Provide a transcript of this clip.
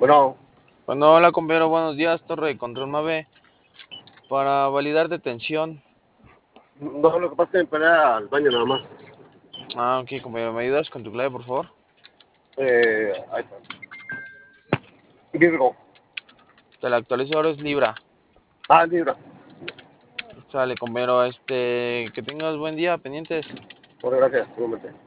Bueno, Bueno, hola compañero, buenos días, Torre de Control Mave, para validar detención. no, lo que pasa es que me paré al baño nada más. Ok, compañero, ¿me ayudas con tu clave, por favor? Ahí está. Virgo. Te la actualizo, ahora es Libra. Ah, Libra. Sale, compañero, que tengas buen día, pendientes. Bueno, gracias, igualmente.